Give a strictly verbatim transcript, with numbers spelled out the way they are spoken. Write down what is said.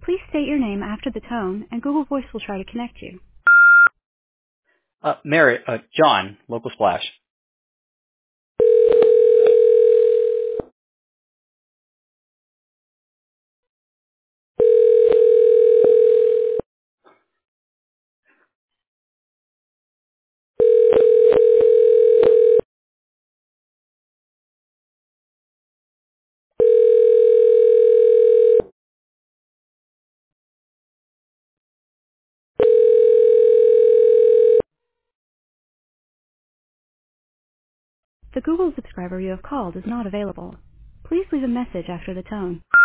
Please state your name after the tone, and Google Voice will try to connect you. Uh, Mary, uh, John, Local Splash. The Google subscriber you have called is not available. Please leave a message after the tone.